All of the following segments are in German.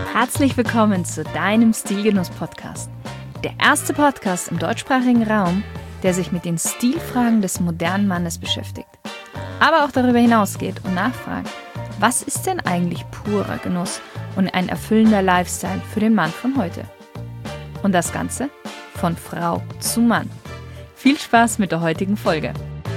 Herzlich willkommen zu deinem Stilgenuss-Podcast. Der erste Podcast im deutschsprachigen Raum, der sich mit den Stilfragen des modernen Mannes beschäftigt. Aber auch darüber hinausgeht und nachfragt, was ist denn eigentlich purer Genuss und ein erfüllender Lifestyle für den Mann von heute? Und das Ganze von Frau zu Mann. Viel Spaß mit der heutigen Folge.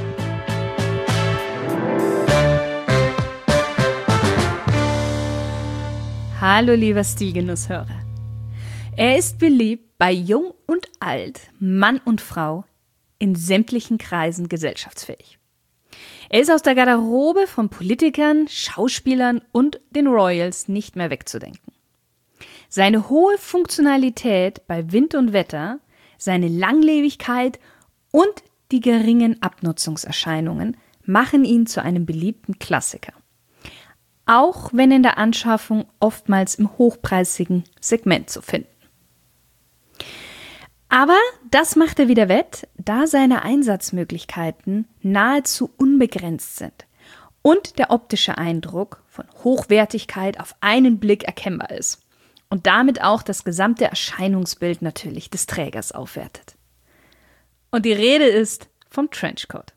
Hallo lieber Stilgenusshörer. Er ist beliebt bei Jung und Alt, Mann und Frau, in sämtlichen Kreisen gesellschaftsfähig. Er ist aus der Garderobe von Politikern, Schauspielern und den Royals nicht mehr wegzudenken. Seine hohe Funktionalität bei Wind und Wetter, seine Langlebigkeit und die geringen Abnutzungserscheinungen machen ihn zu einem beliebten Klassiker. Auch wenn in der Anschaffung oftmals im hochpreisigen Segment zu finden. Aber das macht er wieder wett, da seine Einsatzmöglichkeiten nahezu unbegrenzt sind und der optische Eindruck von Hochwertigkeit auf einen Blick erkennbar ist und damit auch das gesamte Erscheinungsbild natürlich des Trägers aufwertet. Und die Rede ist vom Trenchcoat.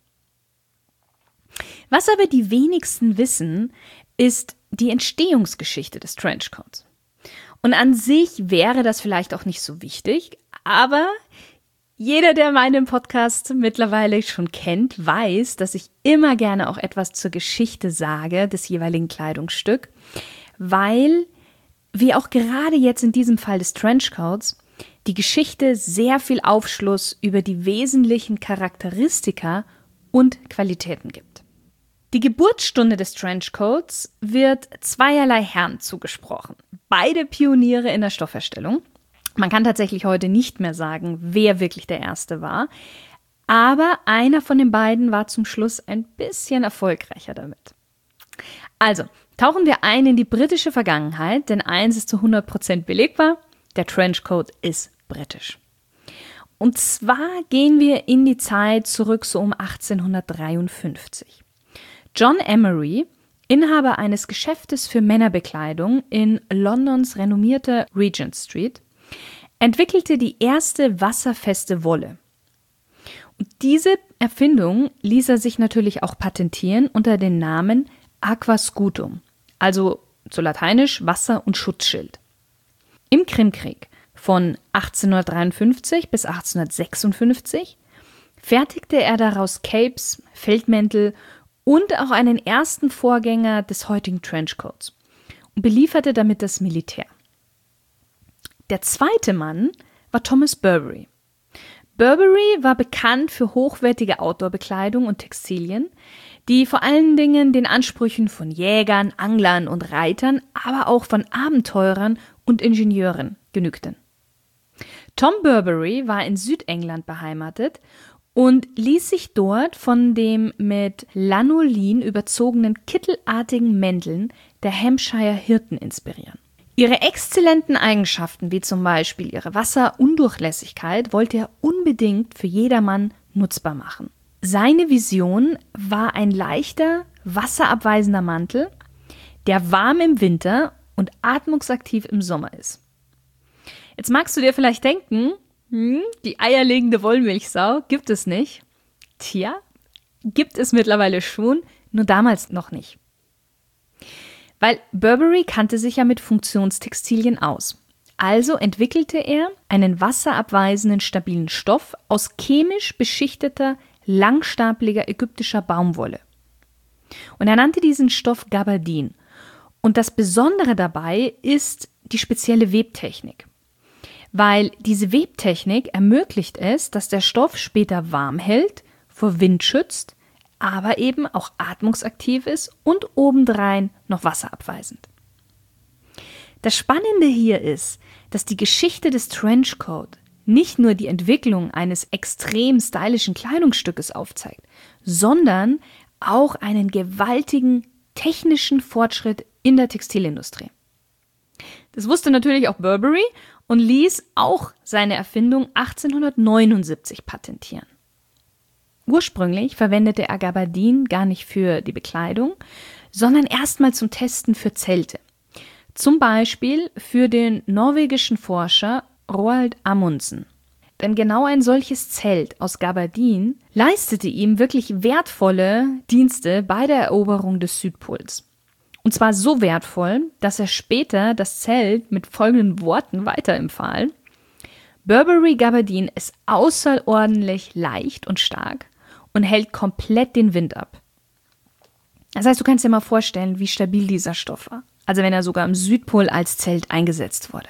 Was aber die wenigsten wissen, ist die Entstehungsgeschichte des Trenchcoats. Und an sich wäre das vielleicht auch nicht so wichtig, aber jeder, der meinen Podcast mittlerweile schon kennt, weiß, dass ich immer gerne auch etwas zur Geschichte sage des jeweiligen Kleidungsstücks, weil, wie auch gerade jetzt in diesem Fall des Trenchcoats, die Geschichte sehr viel Aufschluss über die wesentlichen Charakteristika und Qualitäten gibt. Die Geburtsstunde des Trenchcoats wird zweierlei Herren zugesprochen. Beide Pioniere in der Stoffherstellung. Man kann tatsächlich heute nicht mehr sagen, wer wirklich der Erste war. Aber einer von den beiden war zum Schluss ein bisschen erfolgreicher damit. Also, tauchen wir ein in die britische Vergangenheit, denn eins ist zu 100% belegbar, der Trenchcoat ist britisch. Und zwar gehen wir in die Zeit zurück so um 1853. John Emery, Inhaber eines Geschäftes für Männerbekleidung in Londons renommierter Regent Street, entwickelte die erste wasserfeste Wolle. Und diese Erfindung ließ er sich natürlich auch patentieren unter dem Namen Aqua Scutum, also zu lateinisch Wasser- und Schutzschild. Im Krimkrieg von 1853 bis 1856 fertigte er daraus Capes, Feldmäntel und auch einen ersten Vorgänger des heutigen Trenchcoats und belieferte damit das Militär. Der zweite Mann war Thomas Burberry. Burberry war bekannt für hochwertige Outdoor-Bekleidung und Textilien, die vor allen Dingen den Ansprüchen von Jägern, Anglern und Reitern, aber auch von Abenteurern und Ingenieuren genügten. Tom Burberry war in Südengland beheimatet und ließ sich dort von dem mit Lanolin überzogenen kittelartigen Mänteln der Hampshire Hirten inspirieren. Ihre exzellenten Eigenschaften, wie zum Beispiel ihre Wasserundurchlässigkeit, wollte er unbedingt für jedermann nutzbar machen. Seine Vision war ein leichter, wasserabweisender Mantel, der warm im Winter und atmungsaktiv im Sommer ist. Jetzt magst du dir vielleicht denken, die eierlegende Wollmilchsau gibt es nicht. Tja, gibt es mittlerweile schon, nur damals noch nicht. Weil Burberry kannte sich ja mit Funktionstextilien aus. Also entwickelte er einen wasserabweisenden, stabilen Stoff aus chemisch beschichteter, langstapliger ägyptischer Baumwolle. Und er nannte diesen Stoff Gabardin. Und das Besondere dabei ist die spezielle Webtechnik. Weil diese Webtechnik ermöglicht es, dass der Stoff später warm hält, vor Wind schützt, aber eben auch atmungsaktiv ist und obendrein noch wasserabweisend. Das Spannende hier ist, dass die Geschichte des Trenchcoat nicht nur die Entwicklung eines extrem stylischen Kleidungsstückes aufzeigt, sondern auch einen gewaltigen technischen Fortschritt in der Textilindustrie. Das wusste natürlich auch Burberry und ließ auch seine Erfindung 1879 patentieren. Ursprünglich verwendete er Gabardin gar nicht für die Bekleidung, sondern erstmal zum Testen für Zelte. Zum Beispiel für den norwegischen Forscher Roald Amundsen. Denn genau ein solches Zelt aus Gabardin leistete ihm wirklich wertvolle Dienste bei der Eroberung des Südpols. Und zwar so wertvoll, dass er später das Zelt mit folgenden Worten weiterempfahl: Burberry Gabardin ist außerordentlich leicht und stark und hält komplett den Wind ab. Das heißt, du kannst dir mal vorstellen, wie stabil dieser Stoff war. Also wenn er sogar am Südpol als Zelt eingesetzt wurde.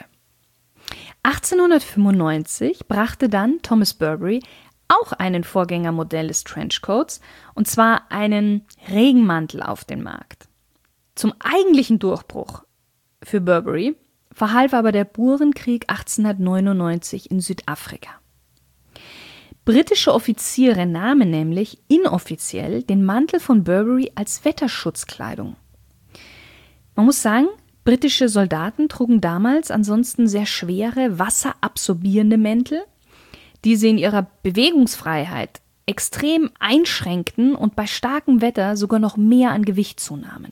1895 brachte dann Thomas Burberry auch einen Vorgängermodell des Trenchcoats, und zwar einen Regenmantel auf den Markt. Zum eigentlichen Durchbruch für Burberry verhalf aber der Burenkrieg 1899 in Südafrika. Britische Offiziere nahmen nämlich inoffiziell den Mantel von Burberry als Wetterschutzkleidung. Man muss sagen, britische Soldaten trugen damals ansonsten sehr schwere, wasserabsorbierende Mäntel, die sie in ihrer Bewegungsfreiheit extrem einschränkten und bei starkem Wetter sogar noch mehr an Gewicht zunahmen.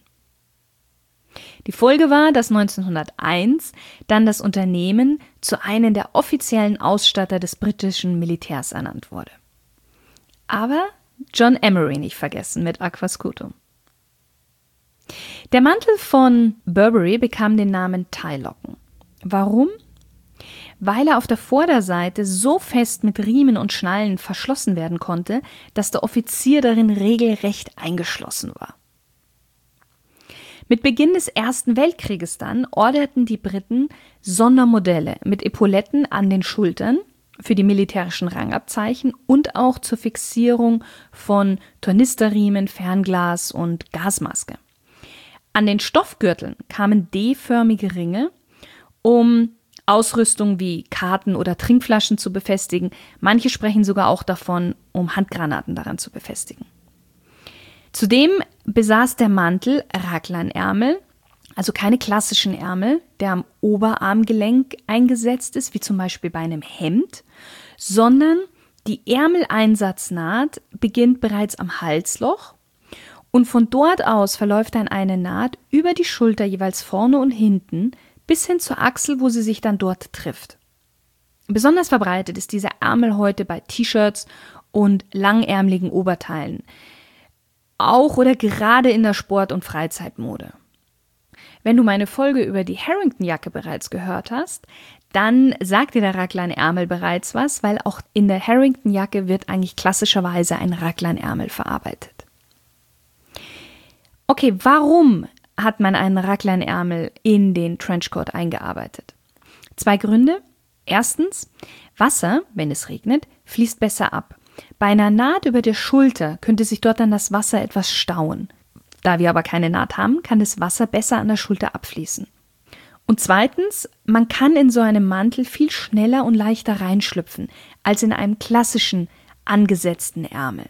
Die Folge war, dass 1901 dann das Unternehmen zu einem der offiziellen Ausstatter des britischen Militärs ernannt wurde. Aber John Emery nicht vergessen mit Aquascutum. Der Mantel von Burberry bekam den Namen Tielocken. Warum? Weil er auf der Vorderseite so fest mit Riemen und Schnallen verschlossen werden konnte, dass der Offizier darin regelrecht eingeschlossen war. Mit Beginn des Ersten Weltkrieges dann orderten die Briten Sondermodelle mit Epauletten an den Schultern für die militärischen Rangabzeichen und auch zur Fixierung von Tornisterriemen, Fernglas und Gasmaske. An den Stoffgürteln kamen D-förmige Ringe, um Ausrüstung wie Karten oder Trinkflaschen zu befestigen. Manche sprechen sogar auch davon, um Handgranaten daran zu befestigen. Zudem besaß der Mantel Raglanärmel, also keine klassischen Ärmel, der am Oberarmgelenk eingesetzt ist, wie zum Beispiel bei einem Hemd, sondern die Ärmeleinsatznaht beginnt bereits am Halsloch und von dort aus verläuft dann eine Naht über die Schulter jeweils vorne und hinten bis hin zur Achsel, wo sie sich dann dort trifft. Besonders verbreitet ist dieser Ärmel heute bei T-Shirts und langärmeligen Oberteilen, auch oder gerade in der Sport- und Freizeitmode. Wenn du meine Folge über die Harrington-Jacke bereits gehört hast, dann sagt dir der Raglanärmel bereits was, weil auch in der Harrington-Jacke wird eigentlich klassischerweise ein Raglanärmel verarbeitet. Okay, warum hat man einen Raglanärmel in den Trenchcoat eingearbeitet? 2 Gründe. Erstens, Wasser, wenn es regnet, fließt besser ab. Bei einer Naht über der Schulter könnte sich dort dann das Wasser etwas stauen. Da wir aber keine Naht haben, kann das Wasser besser an der Schulter abfließen. Und zweitens, man kann in so einem Mantel viel schneller und leichter reinschlüpfen, als in einem klassischen angesetzten Ärmel.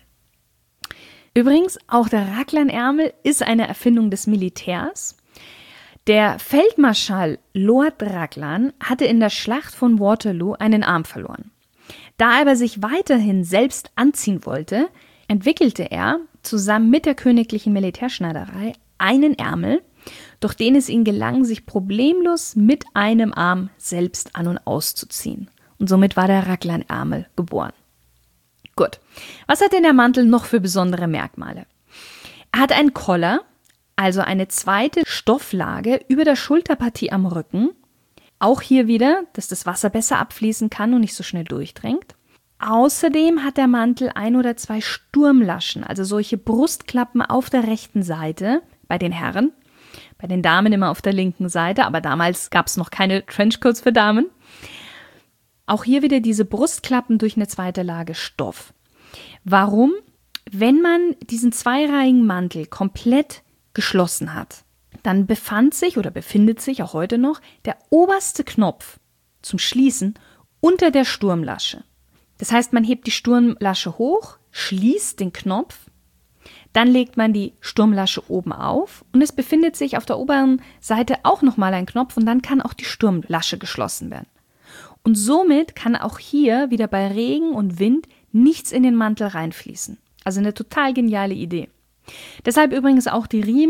Übrigens, auch der Raglanärmel ist eine Erfindung des Militärs. Der Feldmarschall Lord Raglan hatte in der Schlacht von Waterloo einen Arm verloren. Da er aber sich weiterhin selbst anziehen wollte, entwickelte er zusammen mit der königlichen Militärschneiderei einen Ärmel, durch den es ihm gelang, sich problemlos mit einem Arm selbst an- und auszuziehen. Und somit war der Raglanärmel geboren. Gut, was hat denn der Mantel noch für besondere Merkmale? Er hat einen Collar, also eine zweite Stofflage über der Schulterpartie am Rücken. Auch hier wieder, dass das Wasser besser abfließen kann und nicht so schnell durchdringt. Außerdem hat der Mantel 1 oder 2 Sturmlaschen, also solche Brustklappen auf der rechten Seite bei den Herren, bei den Damen immer auf der linken Seite, aber damals gab es noch keine Trenchcoats für Damen. Auch hier wieder diese Brustklappen durch eine zweite Lage Stoff. Warum? Wenn man diesen zweireihigen Mantel komplett geschlossen hat, dann befand sich oder befindet sich auch heute noch der oberste Knopf zum Schließen unter der Sturmlasche. Das heißt, man hebt die Sturmlasche hoch, schließt den Knopf, dann legt man die Sturmlasche oben auf und es befindet sich auf der oberen Seite auch nochmal ein Knopf und dann kann auch die Sturmlasche geschlossen werden. Und somit kann auch hier wieder bei Regen und Wind nichts in den Mantel reinfließen. Also eine total geniale Idee. Deshalb übrigens auch die Riemen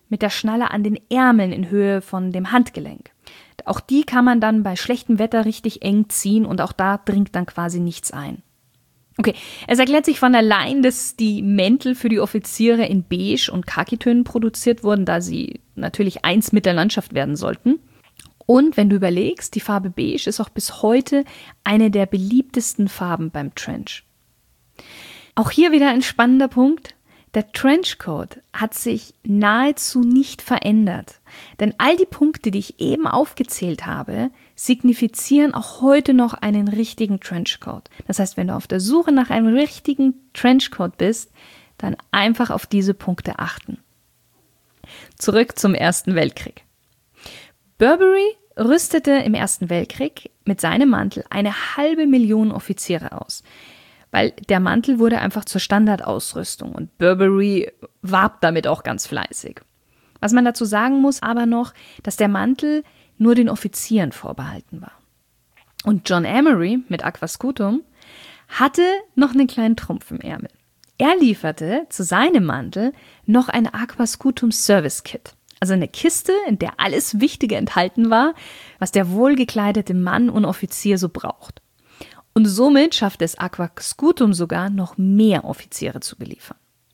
mit der Schnalle an den Ärmeln in Höhe von dem Handgelenk. Auch die kann man dann bei schlechtem Wetter richtig eng ziehen und auch da dringt dann quasi nichts ein. Okay, es erklärt sich von allein, dass die Mäntel für die Offiziere in Beige- und Khakitönen produziert wurden, da sie natürlich eins mit der Landschaft werden sollten. Und wenn du überlegst, die Farbe Beige ist auch bis heute eine der beliebtesten Farben beim Trench. Auch hier wieder ein spannender Punkt. Der Trenchcoat hat sich nahezu nicht verändert, denn all die Punkte, die ich eben aufgezählt habe, signifizieren auch heute noch einen richtigen Trenchcoat. Das heißt, wenn du auf der Suche nach einem richtigen Trenchcoat bist, dann einfach auf diese Punkte achten. Zurück zum Ersten Weltkrieg. Burberry rüstete im Ersten Weltkrieg mit seinem Mantel 500.000 Offiziere aus. Weil der Mantel wurde einfach zur Standardausrüstung und Burberry warb damit auch ganz fleißig. Was man dazu sagen muss aber noch, dass der Mantel nur den Offizieren vorbehalten war. Und John Emery mit Aquascutum hatte noch einen kleinen Trumpf im Ärmel. Er lieferte zu seinem Mantel noch ein Aquascutum Service Kit. Also eine Kiste, in der alles Wichtige enthalten war, was der wohlgekleidete Mann und Offizier so braucht. Und somit schafft es Aquascutum sogar, noch mehr Offiziere zu beliefern.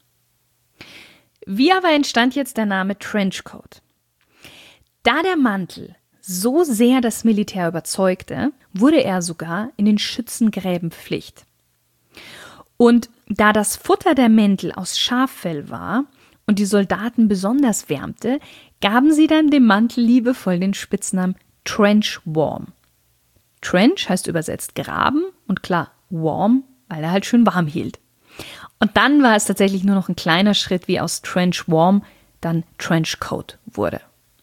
Wie aber entstand jetzt der Name Trenchcoat? Da der Mantel so sehr das Militär überzeugte, wurde er sogar in den Schützengräben Pflicht. Und da das Futter der Mäntel aus Schaffell war und die Soldaten besonders wärmte, gaben sie dann dem Mantel liebevoll den Spitznamen Trench Warm. Trench heißt übersetzt graben und klar, warm, weil er halt schön warm hielt. Und dann war es tatsächlich nur noch ein kleiner Schritt, wie aus Trench Warm dann Trenchcoat wurde.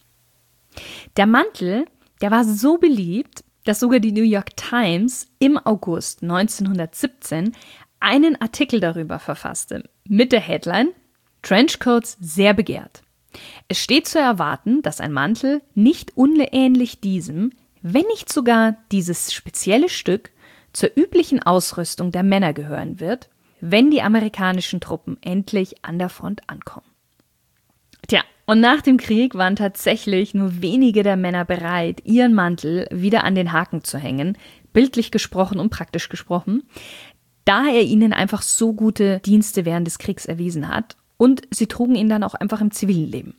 Der Mantel, der war so beliebt, dass sogar die New York Times im August 1917 einen Artikel darüber verfasste, mit der Headline Trenchcoats sehr begehrt. Es steht zu erwarten, dass ein Mantel nicht unähnlich diesem, wenn nicht sogar dieses spezielle Stück, zur üblichen Ausrüstung der Männer gehören wird, wenn die amerikanischen Truppen endlich an der Front ankommen. Tja, und nach dem Krieg waren tatsächlich nur wenige der Männer bereit, ihren Mantel wieder an den Haken zu hängen, bildlich gesprochen und praktisch gesprochen, da er ihnen einfach so gute Dienste während des Kriegs erwiesen hat und sie trugen ihn dann auch einfach im zivilen Leben.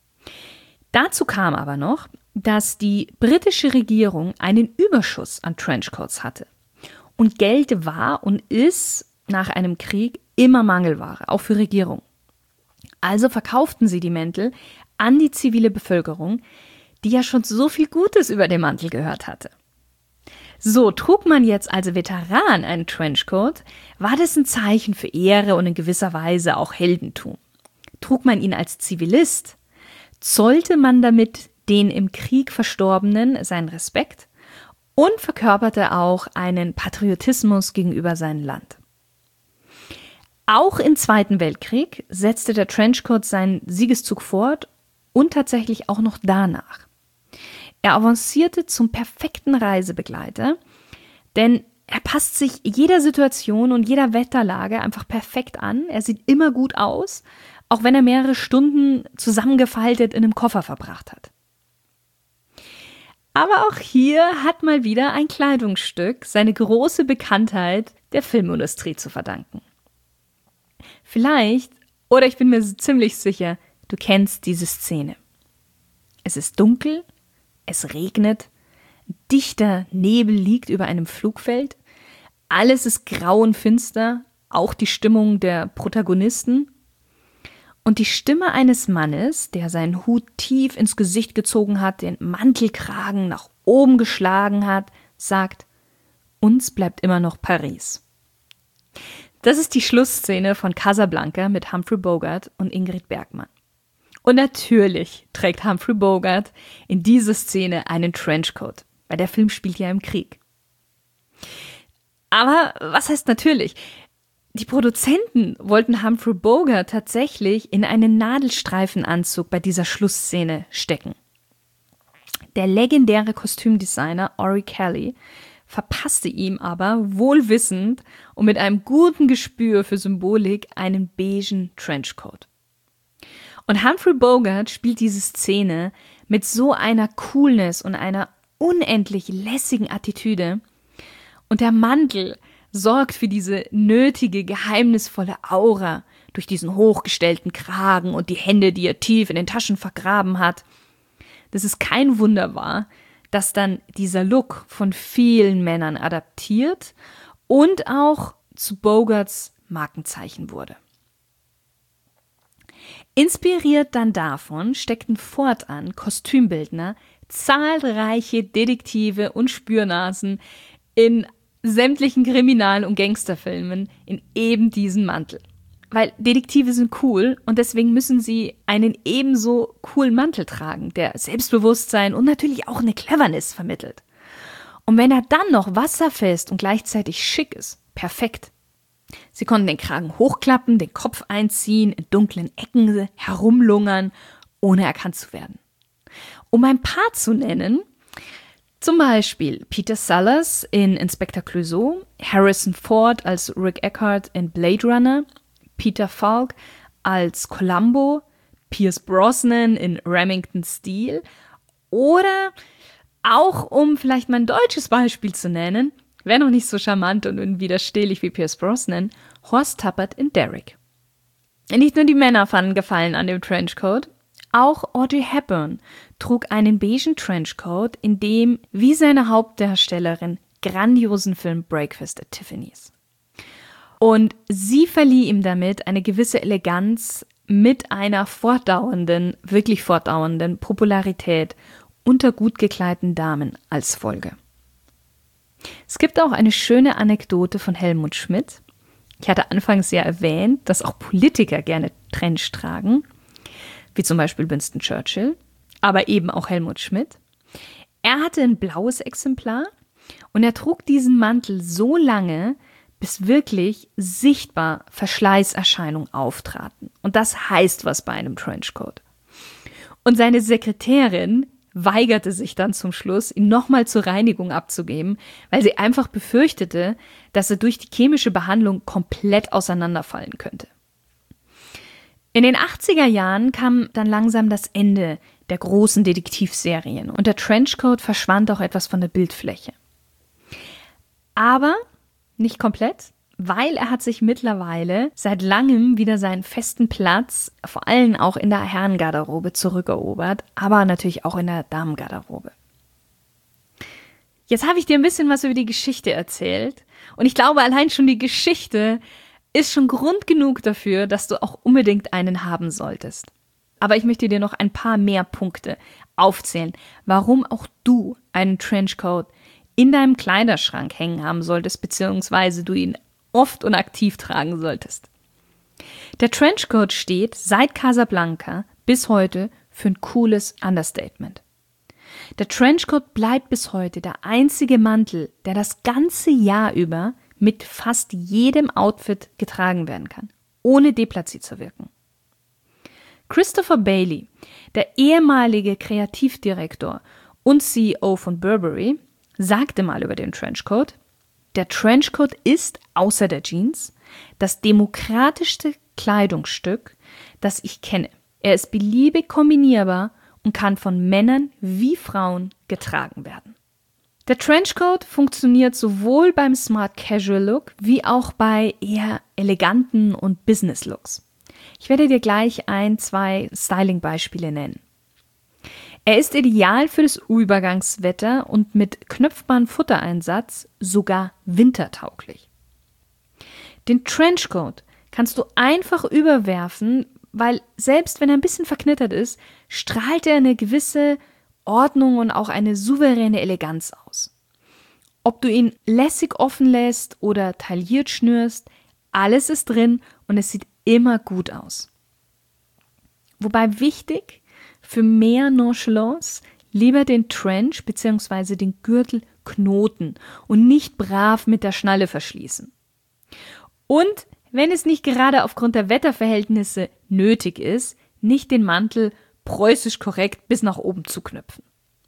Dazu kam aber noch, dass die britische Regierung einen Überschuss an Trenchcoats hatte. Und Geld war und ist nach einem Krieg immer Mangelware, auch für Regierungen. Also verkauften sie die Mäntel an die zivile Bevölkerung, die ja schon so viel Gutes über den Mantel gehört hatte. So, trug man jetzt als Veteran einen Trenchcoat, war das ein Zeichen für Ehre und in gewisser Weise auch Heldentum. Trug man ihn als Zivilist, zollte man damit den im Krieg Verstorbenen seinen Respekt und verkörperte auch einen Patriotismus gegenüber seinem Land. Auch im Zweiten Weltkrieg setzte der Trenchcoat seinen Siegeszug fort und tatsächlich auch noch danach. Er avancierte zum perfekten Reisebegleiter, denn er passt sich jeder Situation und jeder Wetterlage einfach perfekt an. Er sieht immer gut aus, auch wenn er mehrere Stunden zusammengefaltet in einem Koffer verbracht hat. Aber auch hier hat mal wieder ein Kleidungsstück seine große Bekanntheit der Filmindustrie zu verdanken. Vielleicht, oder ich bin mir ziemlich sicher, du kennst diese Szene. Es ist dunkel, es regnet, dichter Nebel liegt über einem Flugfeld, alles ist grau und finster, auch die Stimmung der Protagonisten. Und die Stimme eines Mannes, der seinen Hut tief ins Gesicht gezogen hat, den Mantelkragen nach oben geschlagen hat, sagt: Uns bleibt immer noch Paris. Das ist die Schlussszene von Casablanca mit Humphrey Bogart und Ingrid Bergman. Und natürlich trägt Humphrey Bogart in dieser Szene einen Trenchcoat, weil der Film spielt ja im Krieg. Aber was heißt natürlich? Die Produzenten wollten Humphrey Bogart tatsächlich in einen Nadelstreifenanzug bei dieser Schlussszene stecken. Der legendäre Kostümdesigner Ori Kelly verpasste ihm aber wohlwissend und mit einem guten Gespür für Symbolik einen beigen Trenchcoat. Und Humphrey Bogart spielt diese Szene mit so einer Coolness und einer unendlich lässigen Attitüde. Und der Mantel sorgt für diese nötige, geheimnisvolle Aura durch diesen hochgestellten Kragen und die Hände, die er tief in den Taschen vergraben hat. Das ist kein Wunder war, dass dann dieser Look von vielen Männern adaptiert und auch zu Bogarts Markenzeichen wurde. Inspiriert dann davon steckten fortan Kostümbildner zahlreiche Detektive und Spürnasen in sämtlichen Kriminal- und Gangsterfilmen in eben diesen Mantel. Weil Detektive sind cool und deswegen müssen sie einen ebenso coolen Mantel tragen, der Selbstbewusstsein und natürlich auch eine Cleverness vermittelt. Und wenn er dann noch wasserfest und gleichzeitig schick ist, perfekt. Sie konnten den Kragen hochklappen, den Kopf einziehen, in dunklen Ecken herumlungern, ohne erkannt zu werden. Um ein paar zu nennen, zum Beispiel Peter Sellers in Inspector Clouseau, Harrison Ford als Rick Eckhardt in Blade Runner, Peter Falk als Columbo, Pierce Brosnan in Remington Steele oder auch, um vielleicht mal ein deutsches Beispiel zu nennen, wäre noch nicht so charmant und unwiderstehlich wie Pierce Brosnan, Horst Tappert in Derrick. Nicht nur die Männer fanden Gefallen an dem Trenchcoat, auch Audrey Hepburn trug einen beigen Trenchcoat, in dem, wie seine Hauptdarstellerin, grandiosen Film Breakfast at Tiffany's. Und sie verlieh ihm damit eine gewisse Eleganz mit einer wirklich fortdauernden Popularität unter gut gekleideten Damen als Folge. Es gibt auch eine schöne Anekdote von Helmut Schmidt. Ich hatte anfangs ja erwähnt, dass auch Politiker gerne Trench tragen, wie zum Beispiel Winston Churchill, aber eben auch Helmut Schmidt. Er hatte ein blaues Exemplar und er trug diesen Mantel so lange, bis wirklich sichtbar Verschleißerscheinungen auftraten. Und das heißt was bei einem Trenchcoat. Und seine Sekretärin weigerte sich dann zum Schluss, ihn nochmal zur Reinigung abzugeben, weil sie einfach befürchtete, dass er durch die chemische Behandlung komplett auseinanderfallen könnte. In den 80er Jahren kam dann langsam das Ende der großen Detektivserien und der Trenchcoat verschwand auch etwas von der Bildfläche. Aber nicht komplett, weil er hat sich mittlerweile seit langem wieder seinen festen Platz, vor allem auch in der Herrengarderobe, zurückerobert, aber natürlich auch in der Damengarderobe. Jetzt habe ich dir ein bisschen was über die Geschichte erzählt und ich glaube, allein schon die Geschichte ist schon Grund genug dafür, dass du auch unbedingt einen haben solltest. Aber ich möchte dir noch ein paar mehr Punkte aufzählen, warum auch du einen Trenchcoat in deinem Kleiderschrank hängen haben solltest, beziehungsweise du ihn oft und aktiv tragen solltest. Der Trenchcoat steht seit Casablanca bis heute für ein cooles Understatement. Der Trenchcoat bleibt bis heute der einzige Mantel, der das ganze Jahr über mit fast jedem Outfit getragen werden kann, ohne deplatziert zu wirken. Christopher Bailey, der ehemalige Kreativdirektor und CEO von Burberry, sagte mal über den Trenchcoat: Der Trenchcoat ist, außer der Jeans, das demokratischste Kleidungsstück, das ich kenne. Er ist beliebig kombinierbar und kann von Männern wie Frauen getragen werden. Der Trenchcoat funktioniert sowohl beim Smart Casual Look wie auch bei eher eleganten und Business Looks. Ich werde dir gleich 2 Styling-Beispiele nennen. Er ist ideal für das Übergangswetter und mit knöpfbarem Futtereinsatz sogar wintertauglich. Den Trenchcoat kannst du einfach überwerfen, weil selbst wenn er ein bisschen verknittert ist, strahlt er eine gewisse Ordnung und auch eine souveräne Eleganz aus. Ob du ihn lässig offen lässt oder tailliert schnürst, alles ist drin und es sieht immer gut aus. Wobei wichtig, für mehr Nonchalance lieber den Trench bzw. den Gürtel knoten und nicht brav mit der Schnalle verschließen. Und wenn es nicht gerade aufgrund der Wetterverhältnisse nötig ist, nicht den Mantel preußisch korrekt bis nach oben zuknöpfen.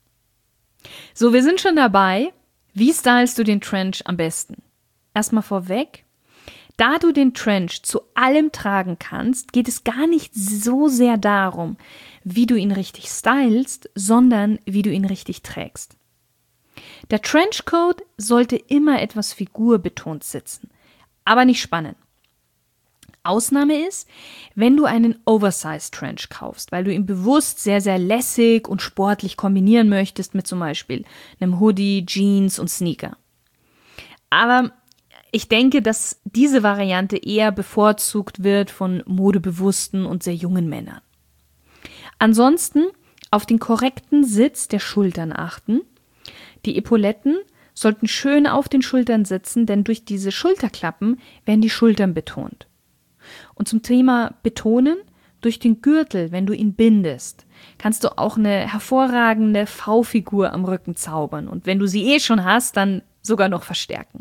So, wir sind schon dabei. Wie stylst du den Trench am besten? Erstmal vorweg, Da du den Trench zu allem tragen kannst, geht es gar nicht so sehr darum, wie du ihn richtig stylst, sondern wie du ihn richtig trägst. Der Trenchcoat sollte immer etwas figurbetont sitzen, aber nicht spannen. Ausnahme ist, wenn du einen Oversized Trench kaufst, weil du ihn bewusst sehr, sehr lässig und sportlich kombinieren möchtest mit zum Beispiel einem Hoodie, Jeans und Sneaker. Aber ich denke, dass diese Variante eher bevorzugt wird von modebewussten und sehr jungen Männern. Ansonsten auf den korrekten Sitz der Schultern achten. Die Epauletten sollten schön auf den Schultern sitzen, denn durch diese Schulterklappen werden die Schultern betont. Und zum Thema Betonen, durch den Gürtel, wenn du ihn bindest, kannst du auch eine hervorragende V-Figur am Rücken zaubern und wenn du sie eh schon hast, dann sogar noch verstärken.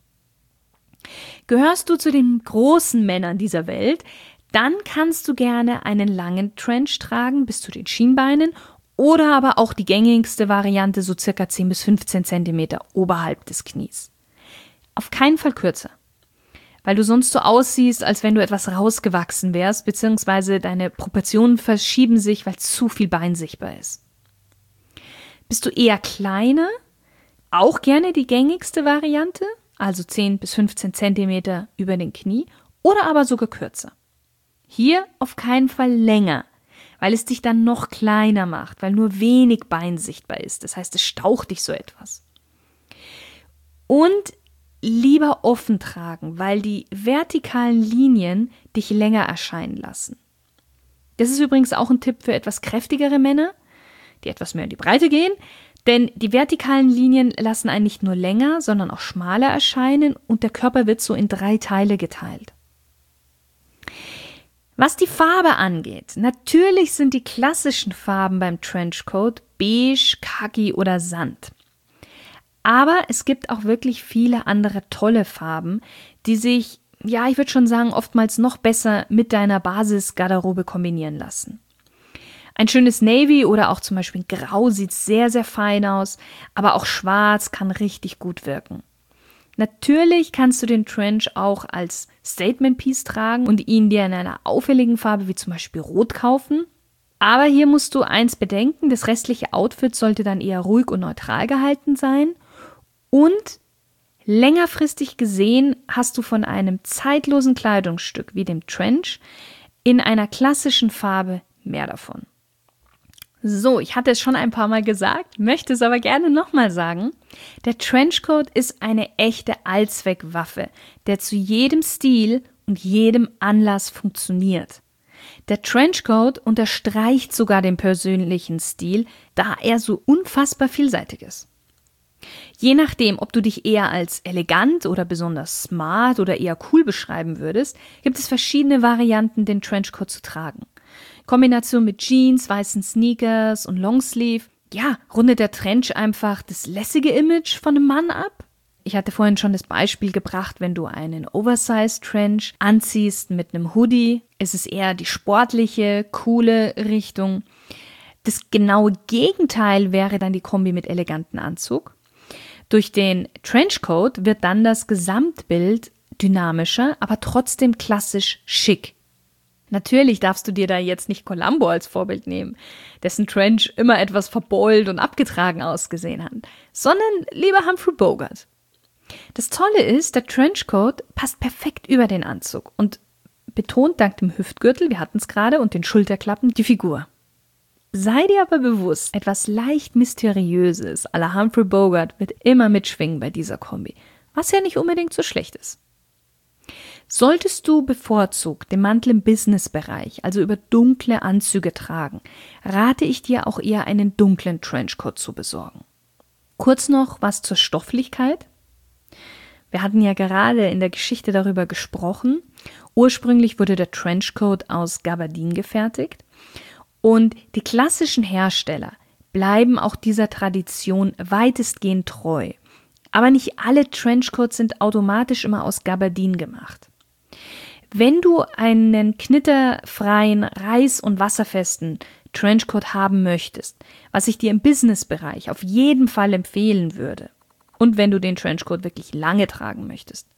Gehörst du zu den großen Männern dieser Welt, dann kannst du gerne einen langen Trench tragen bis zu den Schienbeinen oder aber auch die gängigste Variante so circa 10 bis 15 Zentimeter oberhalb des Knies. Auf keinen Fall kürzer, weil du sonst so aussiehst, als wenn du etwas rausgewachsen wärst, beziehungsweise deine Proportionen verschieben sich, weil zu viel Bein sichtbar ist. Bist du eher kleiner? Auch gerne die gängigste Variante, also 10 bis 15 Zentimeter über den Knie oder aber sogar kürzer. Hier auf keinen Fall länger, weil es dich dann noch kleiner macht, weil nur wenig Bein sichtbar ist. Das heißt, es staucht dich so etwas. Und lieber offen tragen, weil die vertikalen Linien dich länger erscheinen lassen. Das ist übrigens auch ein Tipp für etwas kräftigere Männer, die etwas mehr in die Breite gehen, denn die vertikalen Linien lassen einen nicht nur länger, sondern auch schmaler erscheinen und der Körper wird so in 3 Teile geteilt. Was die Farbe angeht, natürlich sind die klassischen Farben beim Trenchcoat beige, khaki oder Sand. Aber es gibt auch wirklich viele andere tolle Farben, die sich, ja, ich würde schon sagen, oftmals noch besser mit deiner Basisgarderobe kombinieren lassen. Ein schönes Navy oder auch zum Beispiel Grau sieht sehr, sehr fein aus, aber auch Schwarz kann richtig gut wirken. Natürlich kannst du den Trench auch als Statement-Piece tragen und ihn dir in einer auffälligen Farbe wie zum Beispiel Rot kaufen. Aber hier musst du eins bedenken, das restliche Outfit sollte dann eher ruhig und neutral gehalten sein. Und längerfristig gesehen hast du von einem zeitlosen Kleidungsstück wie dem Trench in einer klassischen Farbe mehr davon. So, ich hatte es schon ein paar Mal gesagt, möchte es aber gerne nochmal sagen. Der Trenchcoat ist eine echte Allzweckwaffe, der zu jedem Stil und jedem Anlass funktioniert. Der Trenchcoat unterstreicht sogar den persönlichen Stil, da er so unfassbar vielseitig ist. Je nachdem, ob du dich eher als elegant oder besonders smart oder eher cool beschreiben würdest, gibt es verschiedene Varianten, den Trenchcoat zu tragen. Kombination mit Jeans, weißen Sneakers und Longsleeve, ja, rundet der Trench einfach das lässige Image von einem Mann ab. Ich hatte vorhin schon das Beispiel gebracht, wenn du einen Oversized Trench anziehst mit einem Hoodie, ist es eher die sportliche, coole Richtung. Das genaue Gegenteil wäre dann die Kombi mit eleganten Anzug. Durch den Trenchcoat wird dann das Gesamtbild dynamischer, aber trotzdem klassisch schick. Natürlich darfst du dir da jetzt nicht Columbo als Vorbild nehmen, dessen Trench immer etwas verbeult und abgetragen ausgesehen hat, sondern lieber Humphrey Bogart. Das Tolle ist, der Trenchcoat passt perfekt über den Anzug und betont dank dem Hüftgürtel, wir hatten es gerade, und den Schulterklappen die Figur. Sei dir aber bewusst, etwas leicht Mysteriöses à la Humphrey Bogart wird immer mitschwingen bei dieser Kombi, was ja nicht unbedingt so schlecht ist. Solltest du bevorzugt den Mantel im Businessbereich, also über dunkle Anzüge tragen, rate ich dir auch eher einen dunklen Trenchcoat zu besorgen. Kurz noch was zur Stofflichkeit. Wir hatten ja gerade in der Geschichte darüber gesprochen. Ursprünglich wurde der Trenchcoat aus Gabardin gefertigt und die klassischen Hersteller bleiben auch dieser Tradition weitestgehend treu. Aber nicht alle Trenchcoats sind automatisch immer aus Gabardin gemacht. Wenn du einen knitterfreien, reiß- und wasserfesten Trenchcoat haben möchtest, was ich dir im Businessbereich auf jeden Fall empfehlen würde, und wenn du den Trenchcoat wirklich lange tragen möchtest,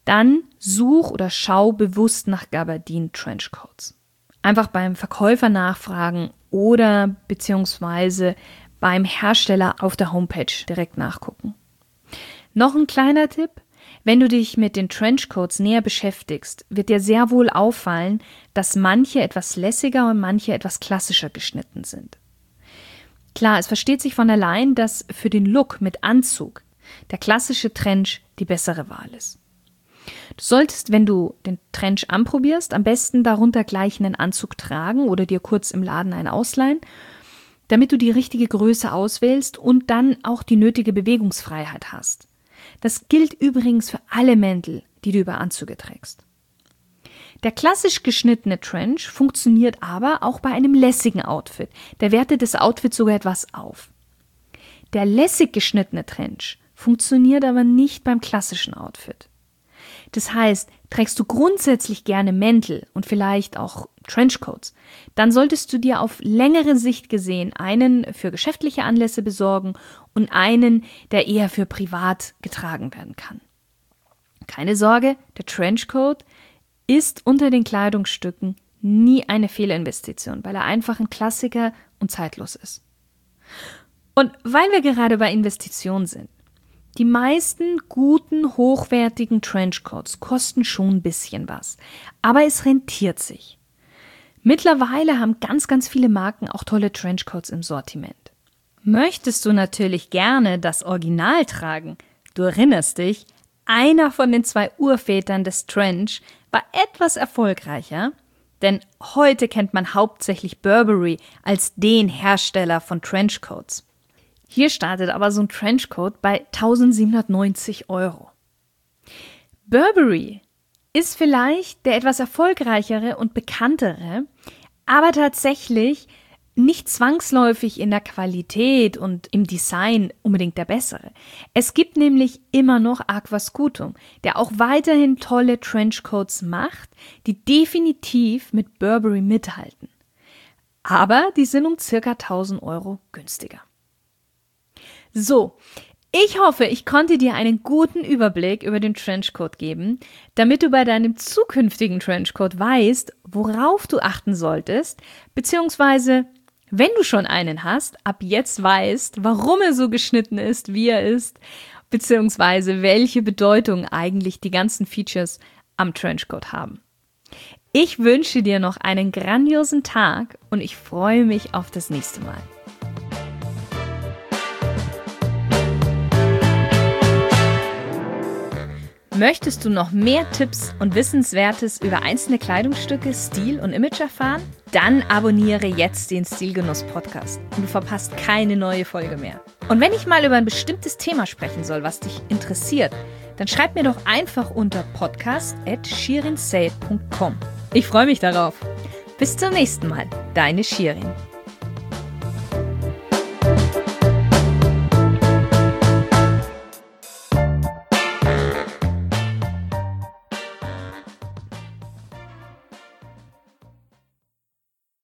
dann such oder schau bewusst nach Gabardine Trenchcoats. Einfach beim Verkäufer nachfragen oder beziehungsweise beim Hersteller auf der Homepage direkt nachgucken. Noch ein kleiner Tipp: Wenn du dich mit den Trenchcoats näher beschäftigst, wird dir sehr wohl auffallen, dass manche etwas lässiger und manche etwas klassischer geschnitten sind. Klar, es versteht sich von allein, dass für den Look mit Anzug der klassische Trench die bessere Wahl ist. Du solltest, wenn du den Trench anprobierst, am besten darunter gleich einen Anzug tragen oder dir kurz im Laden einen ausleihen, damit du die richtige Größe auswählst und dann auch die nötige Bewegungsfreiheit hast. Das gilt übrigens für alle Mäntel, die du über Anzüge trägst. Der klassisch geschnittene Trench funktioniert aber auch bei einem lässigen Outfit. Der wertet das Outfit sogar etwas auf. Der lässig geschnittene Trench funktioniert aber nicht beim klassischen Outfit. Das heißt, trägst du grundsätzlich gerne Mäntel und vielleicht auch Trenchcoats, dann solltest du dir auf längere Sicht gesehen einen für geschäftliche Anlässe besorgen und einen, der eher für privat getragen werden kann. Keine Sorge, der Trenchcoat ist unter den Kleidungsstücken nie eine Fehlinvestition, weil er einfach ein Klassiker und zeitlos ist. Und weil wir gerade bei Investitionen sind: Die meisten guten, hochwertigen Trenchcoats kosten schon ein bisschen was, aber es rentiert sich. Mittlerweile haben ganz, ganz viele Marken auch tolle Trenchcoats im Sortiment. Möchtest du natürlich gerne das Original tragen? Du erinnerst dich, einer von den 2 Urvätern des Trench war etwas erfolgreicher, denn heute kennt man hauptsächlich Burberry als den Hersteller von Trenchcoats. Hier startet aber so ein Trenchcoat bei 1.790 €. Burberry ist vielleicht der etwas erfolgreichere und bekanntere, aber tatsächlich nicht zwangsläufig in der Qualität und im Design unbedingt der bessere. Es gibt nämlich immer noch Aquascutum, der auch weiterhin tolle Trenchcoats macht, die definitiv mit Burberry mithalten. Aber die sind um ca. 1.000 € günstiger. So, ich hoffe, ich konnte dir einen guten Überblick über den Trenchcoat geben, damit du bei deinem zukünftigen Trenchcoat weißt, worauf du achten solltest, beziehungsweise, wenn du schon einen hast, ab jetzt weißt, warum er so geschnitten ist, wie er ist, beziehungsweise welche Bedeutung eigentlich die ganzen Features am Trenchcoat haben. Ich wünsche dir noch einen grandiosen Tag und ich freue mich auf das nächste Mal. Möchtest du noch mehr Tipps und Wissenswertes über einzelne Kleidungsstücke, Stil und Image erfahren? Dann abonniere jetzt den Stilgenuss-Podcast und du verpasst keine neue Folge mehr. Und wenn ich mal über ein bestimmtes Thema sprechen soll, was dich interessiert, dann schreib mir doch einfach unter podcast@shirinsayed.com. Ich freue mich darauf. Bis zum nächsten Mal, deine Shirin.